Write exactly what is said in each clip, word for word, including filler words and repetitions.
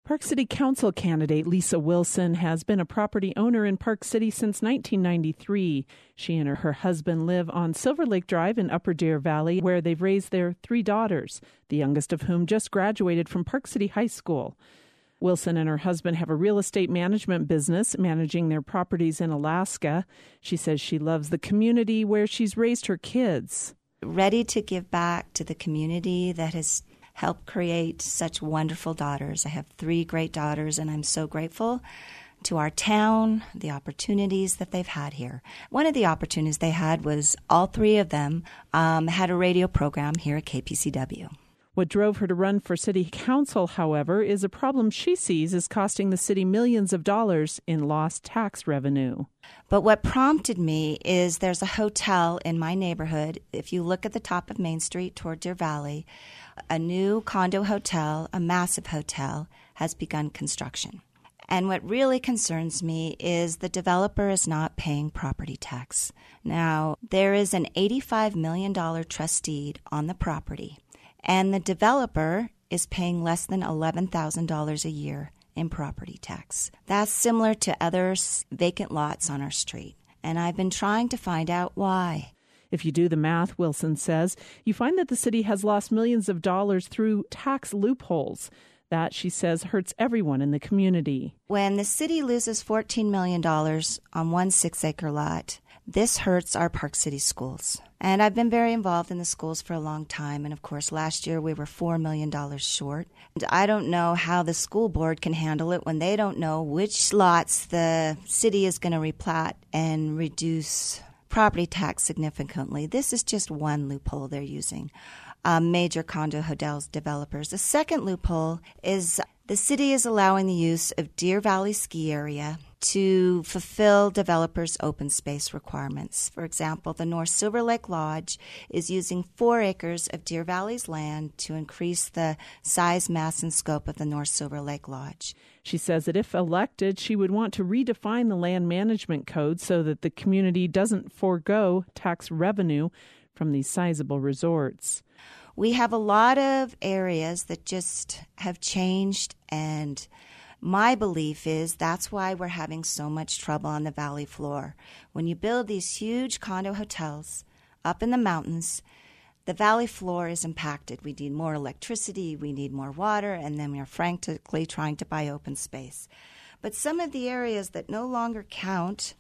Park City Council candidate Lisa Wilson has been a property owner in Park City since nineteen ninety-three. She and her husband live on Silver Lake Drive in Upper Deer Valley, where they've raised their three daughters, the youngest of whom just graduated from Park City High School. Wilson and her husband have a real estate management business managing their properties in Alaska. She says she loves the community where she's raised her kids. Ready to give back to the community that has helped create such wonderful daughters. I have three great daughters, and I'm so grateful to our town, the opportunities that they've had here. One of the opportunities they had was all three of them um, had a radio program here at K P C W. What drove her to run for city council, however, is a problem she sees is costing the city millions of dollars in lost tax revenue. But what prompted me is there's a hotel in my neighborhood. If you look at the top of Main Street toward Deer Valley, a new condo hotel, a massive hotel, has begun construction. And what really concerns me is the developer is not paying property tax. Now, there is an eighty-five million dollars trust deed on the property, and the developer is paying less than eleven thousand dollars a year in property tax. That's similar to other vacant lots on our street, and I've been trying to find out why. If you do the math, Wilson says, you find that the city has lost millions of dollars through tax loopholes. That, she says, hurts everyone in the community. When the city loses fourteen million dollars on one six-acre lot, this hurts our Park City schools. And I've been very involved in the schools for a long time. And, of course, last year we were four million dollars short. And I don't know how the school board can handle it when they don't know which lots the city is going to replat and reduce property tax significantly. This is just one loophole they're using. Um, major condo hotels developers. The second loophole is the city is allowing the use of Deer Valley Ski Area to fulfill developers' open space requirements. For example, the North Silver Lake Lodge is using four acres of Deer Valley's land to increase the size, mass, and scope of the North Silver Lake Lodge. She says that if elected, she would want to redefine the land management code so that the community doesn't forego tax revenue from these sizable resorts. We have a lot of areas that just have changed, and my belief is that's why we're having so much trouble on the valley floor. When you build these huge condo hotels up in the mountains, the valley floor is impacted. We need more electricity, we need more water, and then we're frantically trying to buy open space. But some of the areas that no longer count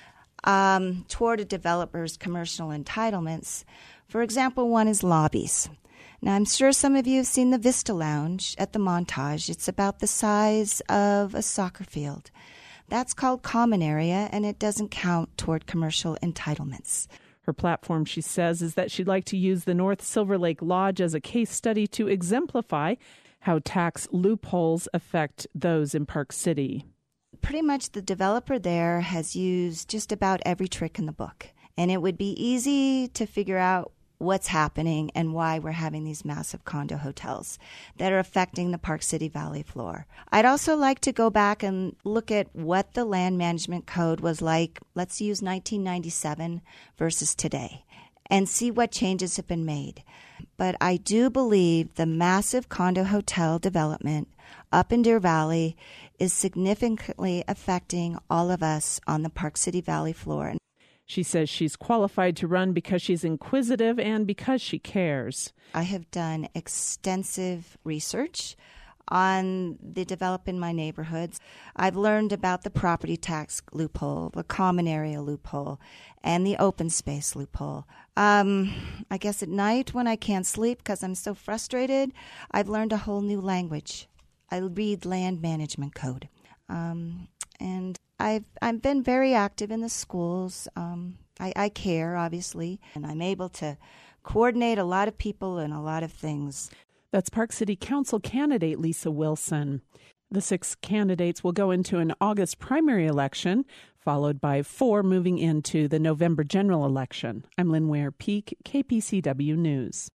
um, toward a developer's commercial entitlements, for example, one is lobbies. Now, I'm sure some of you have seen the Vista Lounge at the Montage. It's about the size of a soccer field. That's called common area, and it doesn't count toward commercial entitlements. Her platform, she says, is that she'd like to use the North Silver Lake Lodge as a case study to exemplify how tax loopholes affect those in Park City. Pretty much the developer there has used just about every trick in the book, and it would be easy to figure out what's happening and why we're having these massive condo hotels that are affecting the Park City Valley floor. I'd also like to go back and look at what the land management code was like, let's use nineteen ninety-seven versus today, and see what changes have been made. But I do believe the massive condo hotel development up in Deer Valley is significantly affecting all of us on the Park City Valley floor. She says she's qualified to run because she's inquisitive and because she cares. I have done extensive research on the develop in my neighborhoods. I've learned about the property tax loophole, the common area loophole, and the open space loophole. Um, I guess at night when I can't sleep because I'm so frustrated, I've learned a whole new language. I read land management code. Um, and I've I've been very active in the schools. Um, I, I care, obviously, and I'm able to coordinate a lot of people and a lot of things. That's Park City Council candidate Lisa Wilson. The six candidates will go into an August primary election, followed by four moving into the November general election. I'm Lynn Ware Peak, K P C W News.